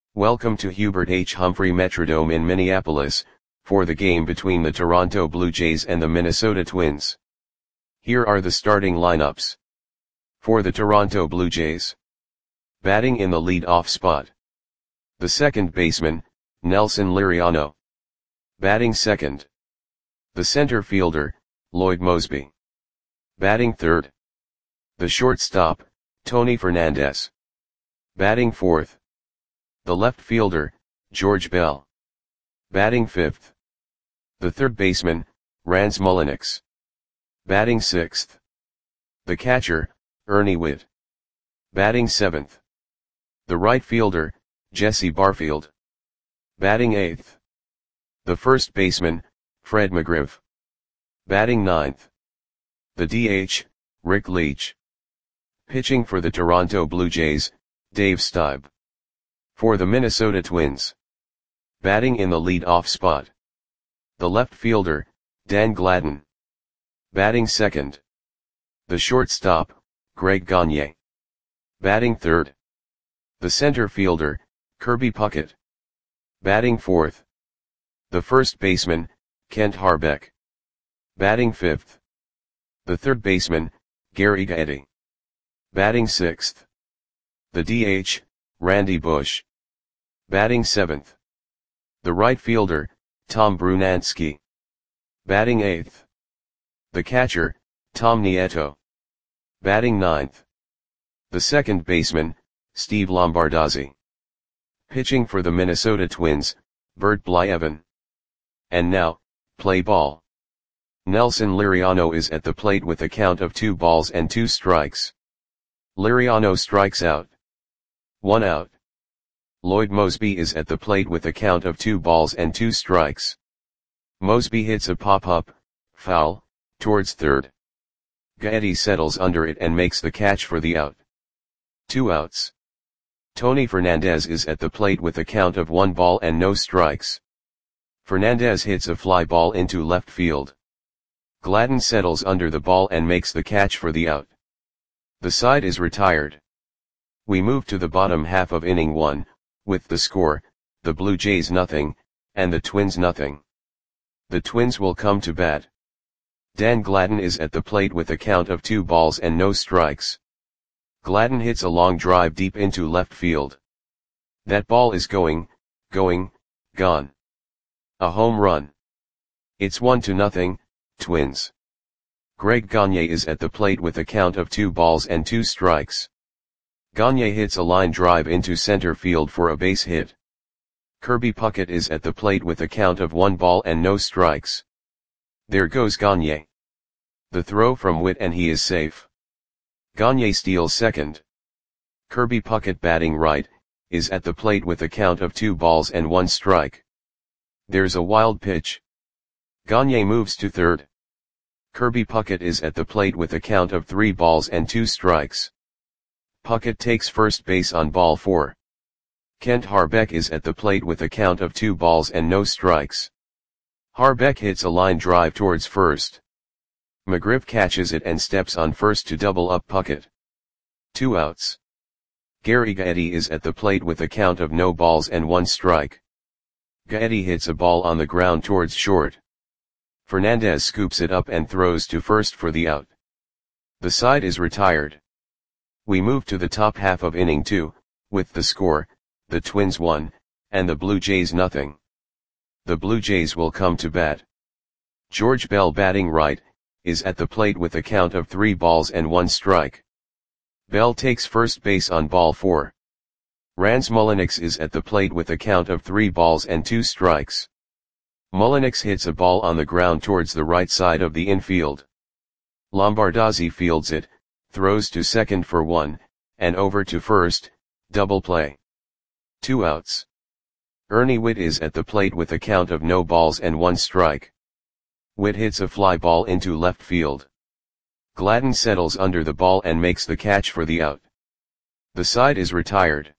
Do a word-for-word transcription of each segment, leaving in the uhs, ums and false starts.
Welcome to Hubert H. Humphrey Metrodome in Minneapolis, for the game between the Toronto Blue Jays and the Minnesota Twins. Here are the starting lineups. For the Toronto Blue Jays. Batting in the lead-off spot. The second baseman, Nelson Liriano. Batting second. The center fielder, Lloyd Moseby. Batting third. The shortstop, Tony Fernandez. Batting fourth. The left fielder, George Bell. Batting fifth. The third baseman, Rans Mulliniks. Batting sixth. The catcher, Ernie Whitt. Batting seventh. The right fielder, Jesse Barfield. Batting eighth. The first baseman, Fred McGriff. Batting ninth. The D H, Rick Leach. Pitching for the Toronto Blue Jays, Dave Stieb. For the Minnesota Twins. Batting in the lead-off spot. The left fielder, Dan Gladden. Batting second. The shortstop, Greg Gagne. Batting third. The center fielder, Kirby Puckett. Batting fourth. The first baseman, Kent Hrbek. Batting fifth. The third baseman, Gary Gaetti. Batting sixth. The D H, Randy Bush. Batting seventh. The right fielder, Tom Brunansky. Batting eighth. The catcher, Tom Nieto. Batting ninth. The second baseman, Steve Lombardozzi. Pitching for the Minnesota Twins, Bert Blyleven. And now, play ball. Nelson Liriano is at the plate with a count of two balls and two strikes. Liriano strikes out. One out. Lloyd Moseby is at the plate with a count of two balls and two strikes. Moseby hits a pop-up, foul, towards third. Gaetti settles under it and makes the catch for the out. Two outs. Tony Fernandez is at the plate with a count of one ball and no strikes. Fernandez hits a fly ball into left field. Gladden settles under the ball and makes the catch for the out. The side is retired. We move to the bottom half of inning one, with the score, the Blue Jays nothing, and the Twins nothing. The Twins will come to bat. Dan Gladden is at the plate with a count of two balls and no strikes. Gladden hits a long drive deep into left field. That ball is going, going, gone. A home run. It's one to nothing, Twins. Greg Gagne is at the plate with a count of two balls and two strikes. Gagne hits a line drive into center field for a base hit. Kirby Puckett is at the plate with a count of one ball and no strikes. There goes Gagne. The throw from Whitt and he is safe. Gagne steals second. Kirby Puckett batting right, is at the plate with a count of two balls and one strike. There's a wild pitch. Gagne moves to third. Kirby Puckett is at the plate with a count of three balls and two strikes. Puckett takes first base on ball four. Kent Hrbek is at the plate with a count of two balls and no strikes. Hrbek hits a line drive towards first. McGriff catches it and steps on first to double up Puckett. Two outs. Gary Gaetti is at the plate with a count of no balls and one strike. Gaetti hits a ball on the ground towards short. Fernandez scoops it up and throws to first for the out. The side is retired. We move to the top half of inning two, with the score, the Twins one, and the Blue Jays nothing. The Blue Jays will come to bat. George Bell batting right, is at the plate with a count of three balls and one strike. Bell takes first base on ball four. Rans Mulliniks is at the plate with a count of three balls and two strikes. Mulliniks hits a ball on the ground towards the right side of the infield. Lombardozzi fields it, throws to second for one, and over to first, double play. Two outs. Ernie Whitt is at the plate with a count of no balls and one strike. Whitt hits a fly ball into left field. Gladden settles under the ball and makes the catch for the out. The side is retired.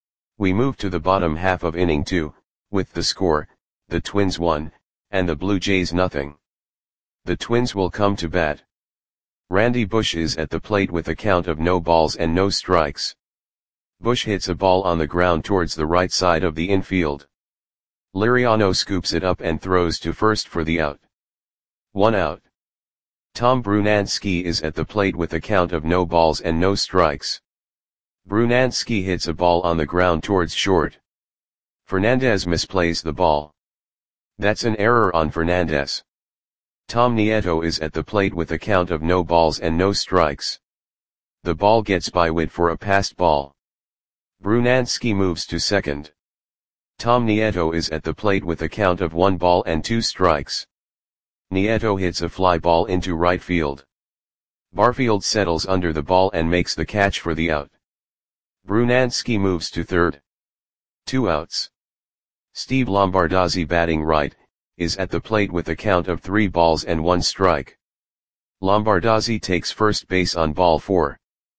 We move to the bottom half of inning two, with the score, the Twins one, and the Blue Jays nothing. The Twins will come to bat. Randy Bush is at the plate with a count of no balls and no strikes. Bush hits a ball on the ground towards the right side of the infield. Liriano scoops it up and throws to first for the out. One out. Tom Brunansky is at the plate with a count of no balls and no strikes. Brunansky hits a ball on the ground towards short. Fernandez misplays the ball. That's an error on Fernandez. Tom Nieto is at the plate with a count of no balls and no strikes. The ball gets by Witt for a passed ball. Brunansky moves to second. Tom Nieto is at the plate with a count of one ball and two strikes. Nieto hits a fly ball into right field. Barfield settles under the ball and makes the catch for the out. Brunansky moves to third. Two outs. Steve Lombardozzi, batting right, is at the plate with a count of three balls and one strike. Lombardozzi takes first base on ball four.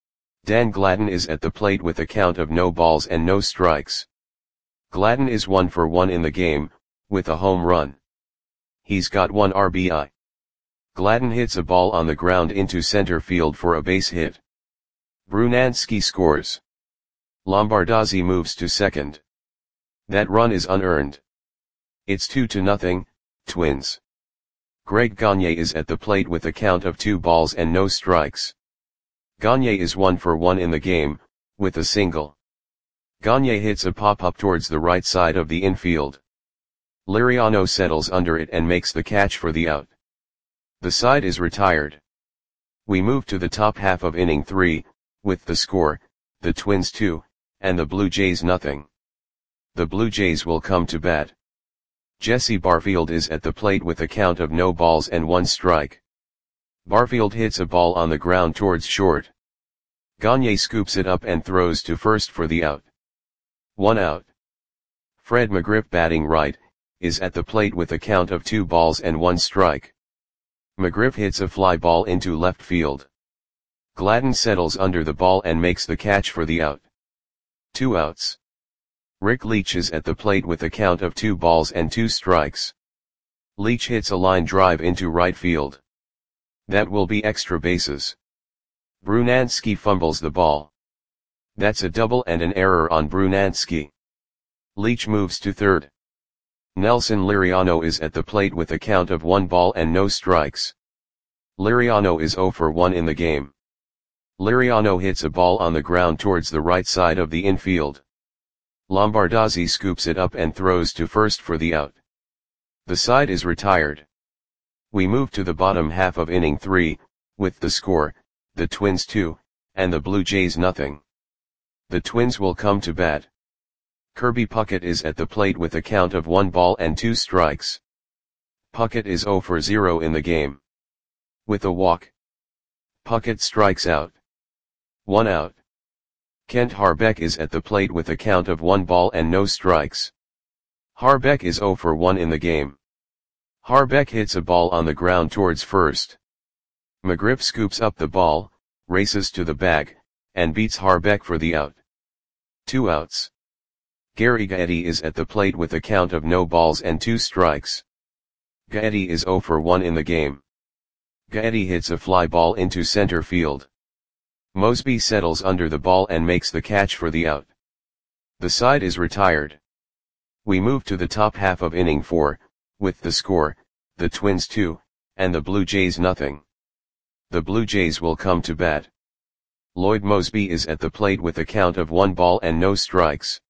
Dan Gladden is at the plate with a count of no balls and no strikes. Gladden is one for one in the game, with a home run. He's got one R B I. Gladden hits a ball on the ground into center field for a base hit. Brunansky scores. Lombardozzi moves to second. That run is unearned. It's two to nothing, Twins. Greg Gagne is at the plate with a count of two balls and no strikes. Gagne is one for one in the game, with a single. Gagne hits a pop-up towards the right side of the infield. Liriano settles under it and makes the catch for the out. The side is retired. We move to the top half of inning three, with the score, the Twins two, and the Blue Jays nothing. The Blue Jays will come to bat. Jesse Barfield is at the plate with a count of no balls and one strike. Barfield hits a ball on the ground towards short. Gagne scoops it up and throws to first for the out. One out. Fred McGriff, batting right, is at the plate with a count of two balls and one strike. McGriff hits a fly ball into left field. Gladden settles under the ball and makes the catch for the out. Two outs. Rick Leach is at the plate with a count of two balls and two strikes. Leach hits a line drive into right field. That will be extra bases. Brunansky fumbles the ball. That's a double and an error on Brunansky. Leach moves to third. Nelson Liriano is at the plate with a count of one ball and no strikes. Liriano is zero for one in the game. Liriano hits a ball on the ground towards the right side of the infield. Lombardozzi scoops it up and throws to first for the out. The side is retired. We move to the bottom half of inning three, with the score, the Twins two, and the Blue Jays nothing. The Twins will come to bat. Kirby Puckett is at the plate with a count of one ball and two strikes. Puckett is zero for zero in the game. With a walk, Puckett strikes out. One out. Kent Harbeck is at the plate with a count of one ball and no strikes. Harbeck is zero for one in the game. Harbeck hits a ball on the ground towards first. McGriff scoops up the ball, races to the bag, and beats Harbeck for the out. Two outs. Gary Gaetti is at the plate with a count of no balls and two strikes. Gaetti is zero for one in the game. Gaetti hits a fly ball into center field. Mosby settles under the ball and makes the catch for the out. The side is retired. We move to the top half of inning four, with the score, the Twins two, and the Blue Jays nothing. The Blue Jays will come to bat. Lloyd Mosby is at the plate with a count of one ball and no strikes.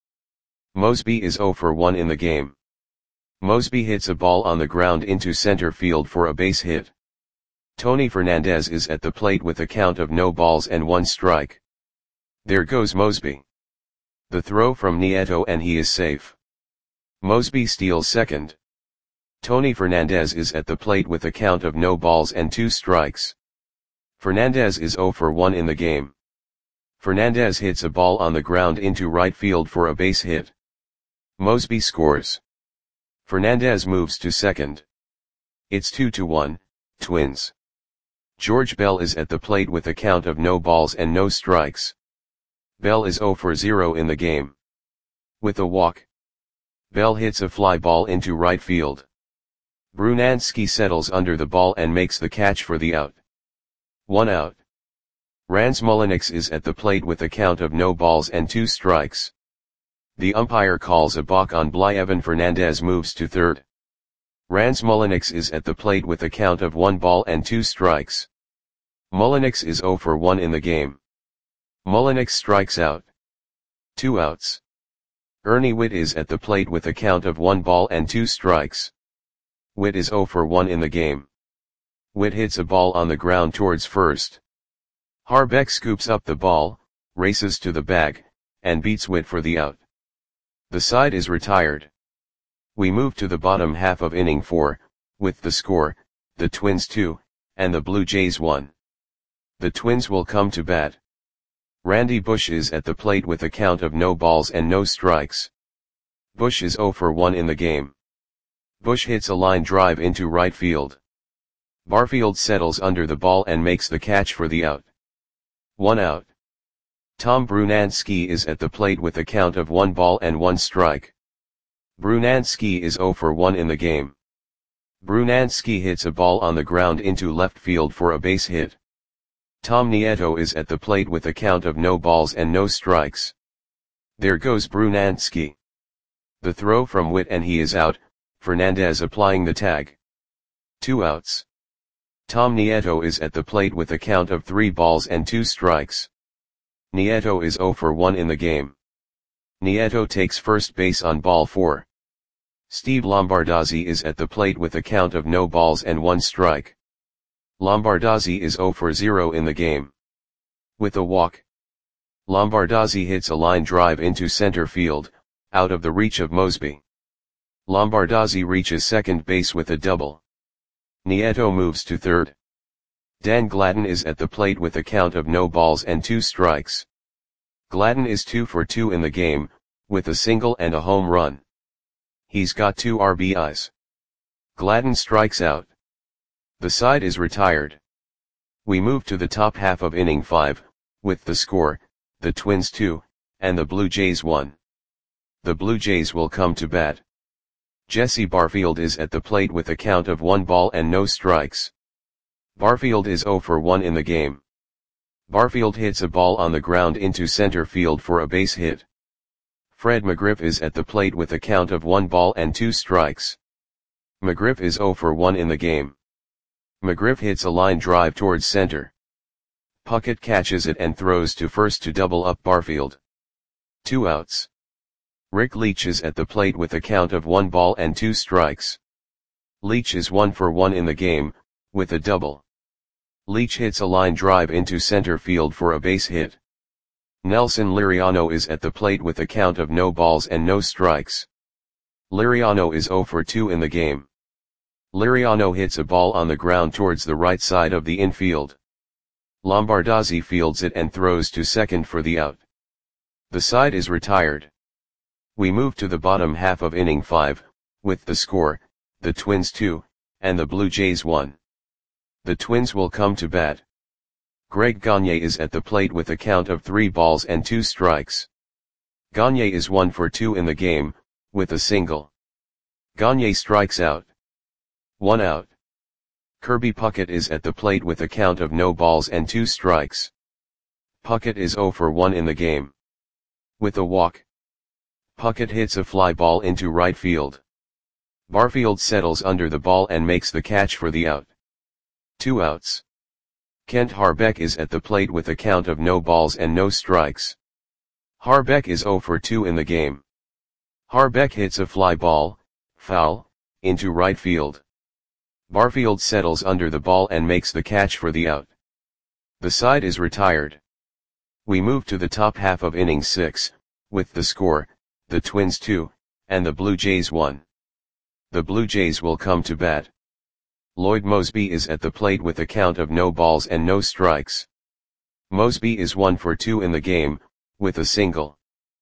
Mosby is zero for one in the game. Mosby hits a ball on the ground into center field for a base hit. Tony Fernandez is at the plate with a count of no balls and one strike. There goes Mosby. The throw from Nieto and he is safe. Mosby steals second. Tony Fernandez is at the plate with a count of no balls and two strikes. Fernandez is zero for one in the game. Fernandez hits a ball on the ground into right field for a base hit. Mosby scores. Fernandez moves to second. It's two to one, Twins. George Bell is at the plate with a count of no balls and no strikes. Bell is zero for zero in the game. With a walk, Bell hits a fly ball into right field. Brunansky settles under the ball and makes the catch for the out. One out. Rans Mulliniks is at the plate with a count of no balls and two strikes. The umpire calls a balk on Bly. Evan Fernandez moves to third. Rans Mulliniks is at the plate with a count of one ball and two strikes. Mulliniks is zero for one in the game. Mulliniks strikes out. Two outs. Ernie Whitt is at the plate with a count of one ball and two strikes. Whitt is zero for one in the game. Whitt hits a ball on the ground towards first. Harbeck scoops up the ball, races to the bag, and beats Whitt for the out. The side is retired. We move to the bottom half of inning four, with the score, the Twins two, and the Blue Jays one. The Twins will come to bat. Randy Bush is at the plate with a count of no balls and no strikes. Bush is zero for one in the game. Bush hits a line drive into right field. Barfield settles under the ball and makes the catch for the out. One out. Tom Brunansky is at the plate with a count of one ball and one strike. Brunansky is zero for one in the game. Brunansky hits a ball on the ground into left field for a base hit. Tom Nieto is at the plate with a count of no balls and no strikes. There goes Brunansky. The throw from Whitt and he is out, Fernandez applying the tag. Two outs. Tom Nieto is at the plate with a count of three balls and two strikes. Nieto is zero for one in the game. Nieto takes first base on ball four. Steve Lombardozzi is at the plate with a count of no balls and one strike. Lombardozzi is zero for zero in the game. With a walk. Lombardozzi hits a line drive into center field, out of the reach of Mosby. Lombardozzi reaches second base with a double. Nieto moves to third. Dan Gladden is at the plate with a count of no balls and two strikes. Gladden is two for two in the game, with a single and a home run. He's got two R B Is. Gladden strikes out. The side is retired. We move to the top half of inning five, with the score, the Twins two, and the Blue Jays one. The Blue Jays will come to bat. Jesse Barfield is at the plate with a count of one ball and no strikes. Barfield is zero for one in the game. Barfield hits a ball on the ground into center field for a base hit. Fred McGriff is at the plate with a count of one ball and two strikes. McGriff is zero for one in the game. McGriff hits a line drive towards center. Puckett catches it and throws to first to double up Barfield. Two outs. Rick Leach is at the plate with a count of one ball and two strikes. Leach is one for one in the game, with a double. Leach hits a line drive into center field for a base hit. Nelson Liriano is at the plate with a count of no balls and no strikes. Liriano is zero for two in the game. Liriano hits a ball on the ground towards the right side of the infield. Lombardozzi fields it and throws to second for the out. The side is retired. We move to the bottom half of inning five, with the score, the Twins two, and the Blue Jays one. The Twins will come to bat. Greg Gagne is at the plate with a count of three balls and two strikes. Gagne is one for two in the game, with a single. Gagne strikes out. One out. Kirby Puckett is at the plate with a count of no balls and two strikes. Puckett is zero for one in the game. With a walk. Puckett hits a fly ball into right field. Barfield settles under the ball and makes the catch for the out. Two outs. Kent Harbeck is at the plate with a count of no balls and no strikes. Harbeck is zero for two in the game. Harbeck hits a fly ball, foul, into right field. Barfield settles under the ball and makes the catch for the out. The side is retired. We move to the top half of inning six, with the score, the Twins two, and the Blue Jays one. The Blue Jays will come to bat. Lloyd Mosby is at the plate with a count of no balls and no strikes. Mosby is one for two in the game, with a single.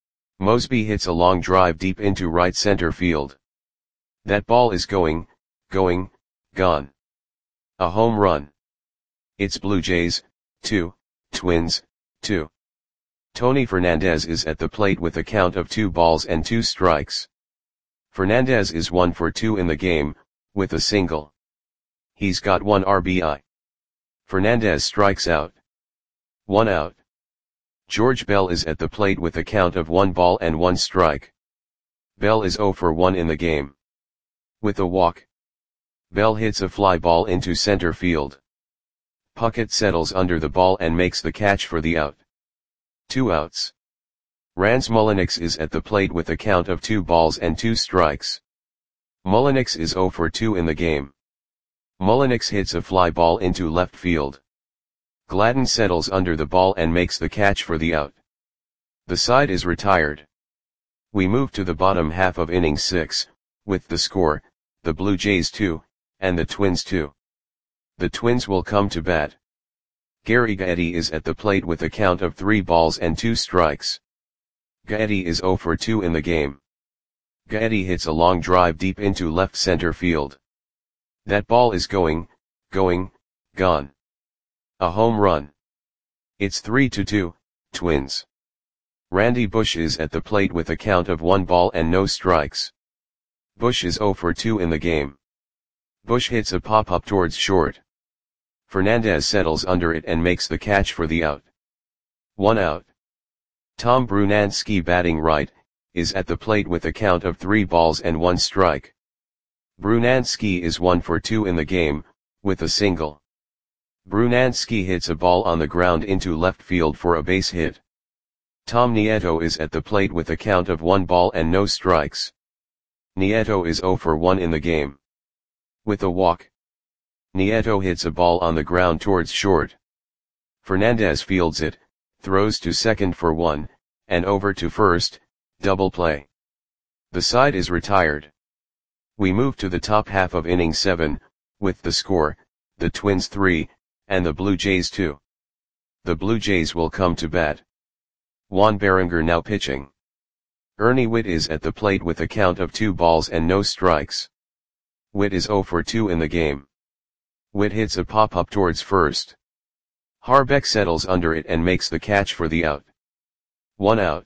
Mosby hits a long drive deep into right center field. That ball is going, going, gone. A home run. It's Blue Jays, two, Twins, two. Tony Fernandez is at the plate with a count of two balls and two strikes. Fernandez is one for two in the game, with a single. He's got one R B I. Fernandez strikes out. One out. George Bell is at the plate with a count of one ball and one strike. Bell is zero for one in the game. With a walk, Bell hits a fly ball into center field. Puckett settles under the ball and makes the catch for the out. Two outs. Rans Mulliniks is at the plate with a count of two balls and two strikes. Mulliniks is zero for two in the game. Mulliniks hits a fly ball into left field. Gladden settles under the ball and makes the catch for the out. The side is retired. We move to the bottom half of inning six, with the score, the Blue Jays two, and the Twins two. The Twins will come to bat. Gary Gaetti is at the plate with a count of three balls and two strikes. Gaetti is zero for two in the game. Gaetti hits a long drive deep into left center field. That ball is going, going, gone. A home run. It's three to two, Twins. Randy Bush is at the plate with a count of one ball and no strikes. Bush is zero for two in the game. Bush hits a pop-up towards short. Fernandez settles under it and makes the catch for the out. One out. Tom Brunansky, batting right, is at the plate with a count of three balls and one strike. Brunansky is one for two in the game, with a single. Brunansky hits a ball on the ground into left field for a base hit. Tom Nieto is at the plate with a count of one ball and no strikes. Nieto is zero for one in the game. With a walk, Nieto hits a ball on the ground towards short. Fernandez fields it, throws to second for one, and over to first, double play. The side is retired. We move to the top half of inning seven, with the score, the Twins three, and the Blue Jays two. The Blue Jays will come to bat. Juan Berenger now pitching. Ernie Whitt is at the plate with a count of two balls and no strikes. Whitt is zero for two in the game. Whitt hits a pop-up towards first. Harbeck settles under it and makes the catch for the out. One out.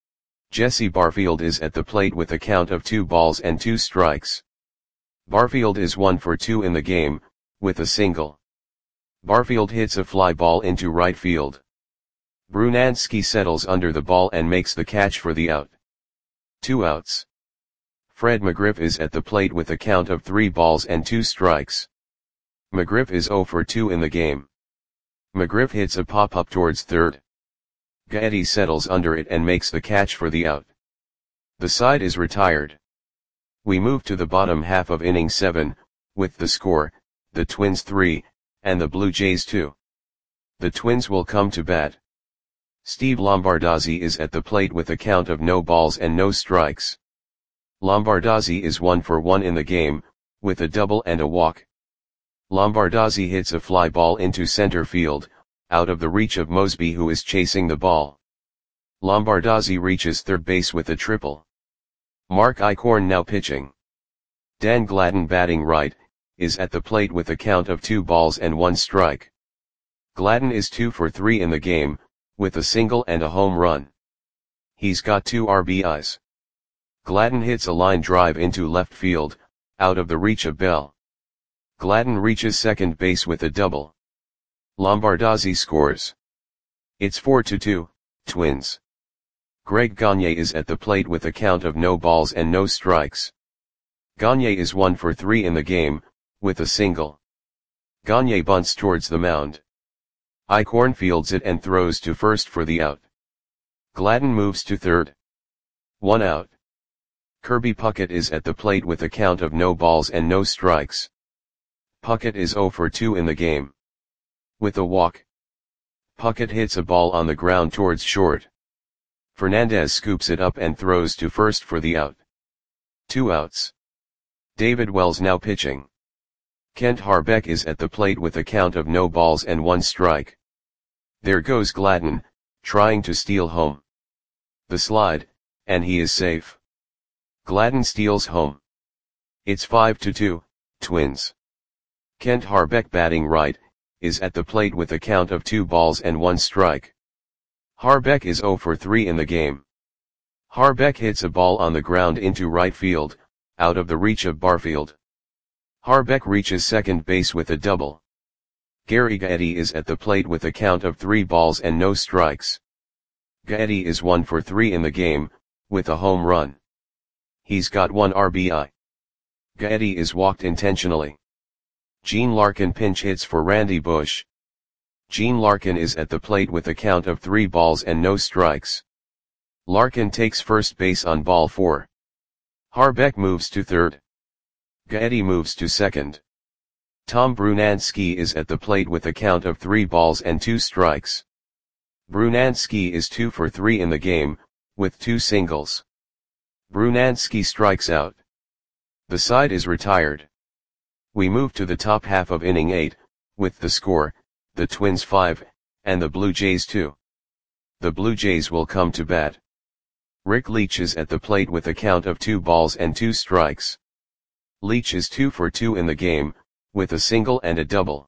Jesse Barfield is at the plate with a count of two balls and two strikes. Barfield is one for two in the game, with a single. Barfield hits a fly ball into right field. Brunansky settles under the ball and makes the catch for the out. Two outs. Fred McGriff is at the plate with a count of three balls and two strikes. McGriff is zero for two in the game. McGriff hits a pop-up towards third. Gaetti settles under it and makes the catch for the out. The side is retired. We move to the bottom half of inning seven, with the score, the Twins three, and the Blue Jays two. The Twins will come to bat. Steve Lombardozzi is at the plate with a count of no balls and no strikes. Lombardozzi is one for one in the game, with a double and a walk. Lombardozzi hits a fly ball into center field, out of the reach of Mosby, who is chasing the ball. Lombardozzi reaches third base with a triple. Mark Eichhorn now pitching. Dan Gladden, batting right, is at the plate with a count of two balls and one strike. Gladden is two for three in the game, with a single and a home run. He's got two R B Is. Gladden hits a line drive into left field, out of the reach of Bell. Gladden reaches second base with a double. Lombardozzi scores. It's four to two, Twins. Greg Gagne is at the plate with a count of no balls and no strikes. Gagne is one for three in the game, with a single. Gagne bunts towards the mound. Eichhorn fields it and throws to first for the out. Gladden moves to third. One out. Kirby Puckett is at the plate with a count of no balls and no strikes. Puckett is zero for two in the game. With a walk, Puckett hits a ball on the ground towards short. Fernandez scoops it up and throws to first for the out. Two outs. David Wells now pitching. Kent Harbeck is at the plate with a count of no balls and one strike. There goes Gladden, trying to steal home. The slide, and he is safe. Gladden steals home. It's five to two, Twins. Kent Harbeck, batting right, is at the plate with a count of two balls and one strike. Harbeck is zero for three in the game. Harbeck hits a ball on the ground into right field, out of the reach of Barfield. Harbeck reaches second base with a double. Gary Gaetti is at the plate with a count of three balls and no strikes. Gaetti is one for three in the game, with a home run. He's got one R B I. Gaetti is walked intentionally. Gene Larkin pinch hits for Randy Bush. Gene Larkin is at the plate with a count of three balls and no strikes. Larkin takes first base on ball four. Harbeck moves to third. Gaetti moves to second. Tom Brunansky is at the plate with a count of three balls and two strikes. Brunansky is two for three in the game, with two singles. Brunansky strikes out. The side is retired. We move to the top half of inning eight, with the score, the Twins five, and the Blue Jays two. The Blue Jays will come to bat. Rick Leach is at the plate with a count of two balls and two strikes. Leach is two for two in the game, with a single and a double.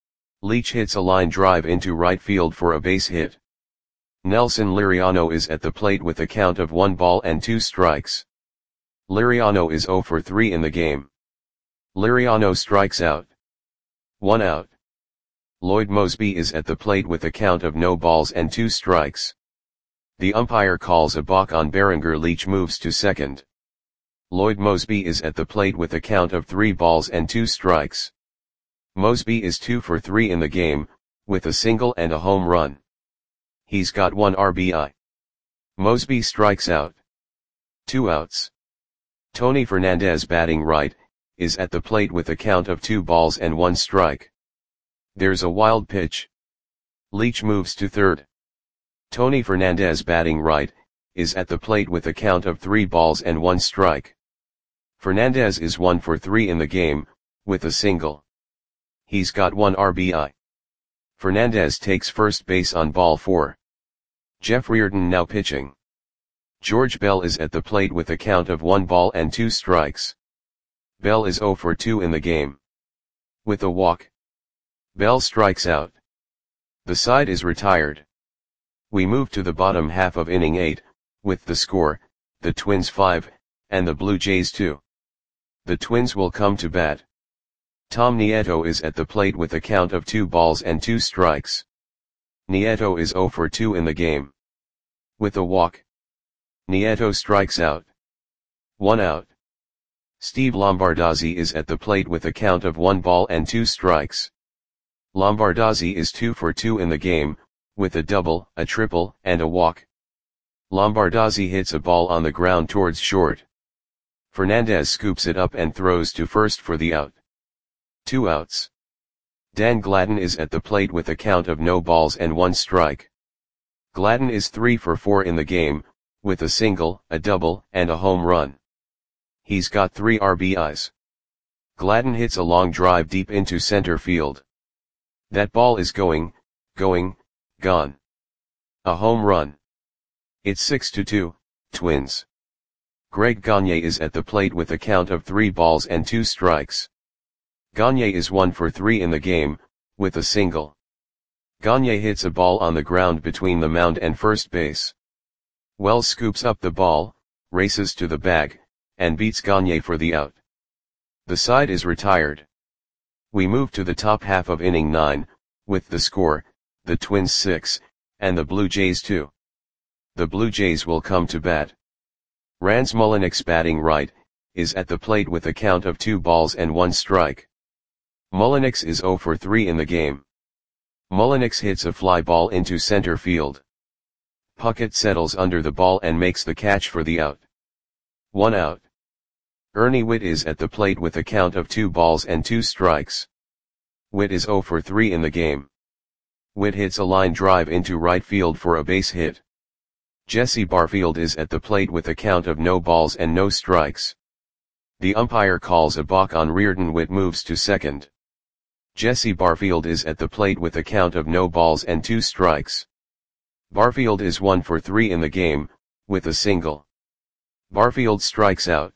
Leach hits a line drive into right field for a base hit. Nelson Liriano is at the plate with a count of one ball and two strikes. Liriano is zero for three in the game. Liriano strikes out. One out. Lloyd Moseby is at the plate with a count of no balls and two strikes. The umpire calls a balk on Berenger. Leach moves to second. Lloyd Moseby is at the plate with a count of three balls and two strikes. Moseby is two for three in the game, with a single and a home run. He's got one R B I. Moseby strikes out. Two outs. Tony Fernandez, batting right, is at the plate with a count of two balls and one strike. There's a wild pitch. Leach moves to third. Tony Fernandez, batting right, is at the plate with a count of three balls and one strike. Fernandez is one for three in the game, with a single. He's got one R B I. Fernandez takes first base on ball four. Jeff Reardon now pitching. George Bell is at the plate with a count of one ball and two strikes. Bell is zero for two in the game. With a walk. Bell strikes out. The side is retired. We move to the bottom half of inning eight, with the score, the Twins five, and the Blue Jays two. The Twins will come to bat. Tom Nieto is at the plate with a count of two balls and two strikes. Nieto is zero for two in the game. With a walk. Nieto strikes out. One out. Steve Lombardozzi is at the plate with a count of one ball and two strikes. Lombardozzi is two for two in the game, with a double, a triple, and a walk. Lombardozzi hits a ball on the ground towards short. Fernandez scoops it up and throws to first for the out. Two outs. Dan Gladden is at the plate with a count of no balls and one strike. Gladden is three for four in the game, with a single, a double, and a home run. He's got three R B Is. Gladden hits a long drive deep into center field. That ball is going, going, gone. A home run. It's six to two, Twins. Greg Gagne is at the plate with a count of three balls and two strikes. Gagne is one for three in the game, with a single. Gagne hits a ball on the ground between the mound and first base. Wells scoops up the ball, races to the bag, and beats Gagne for the out. The side is retired. We move to the top half of inning nine, with the score, the Twins six, and the Blue Jays two. The Blue Jays will come to bat. Rans Mulliniks, batting right, is at the plate with a count of two balls and one strike. Mulliniks is zero for three in the game. Mulliniks hits a fly ball into center field. Puckett settles under the ball and makes the catch for the out. One out. Ernie Whitt is at the plate with a count of two balls and two strikes. Whitt is zero for three in the game. Whitt hits a line drive into right field for a base hit. Jesse Barfield is at the plate with a count of no balls and no strikes. The umpire calls a balk on Reardon. Whitt moves to second. Jesse Barfield is at the plate with a count of no balls and two strikes. Barfield is one for three in the game, with a single. Barfield strikes out.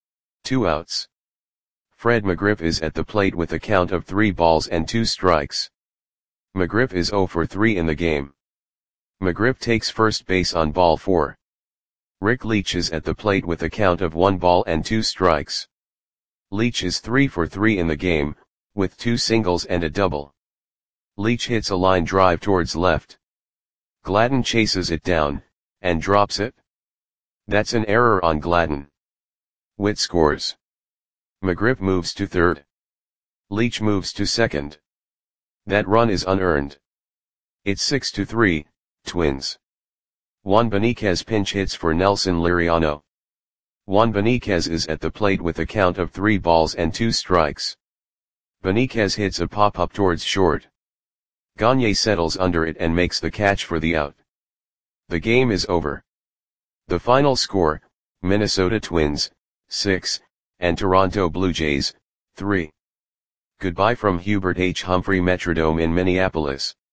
Two outs. Fred McGriff is at the plate with a count of three balls and two strikes. McGriff is zero for three in the game. McGriff takes first base on ball four. Rick Leach is at the plate with a count of one ball and two strikes. Leach is three for three in the game, with two singles and a double. Leach hits a line drive towards left. Gladden chases it down, and drops it. That's an error on Gladden. Witt scores. McGriff moves to third. Leach moves to second. That run is unearned. It's six to three, Twins. Juan Beniquez pinch hits for Nelson Liriano. Juan Beniquez is at the plate with a count of three balls and two strikes. Beniquez hits a pop-up towards short. Gagne settles under it and makes the catch for the out. The game is over. The final score, Minnesota Twins, six, and Toronto Blue Jays, three. Goodbye from Hubert H. Humphrey Metrodome in Minneapolis.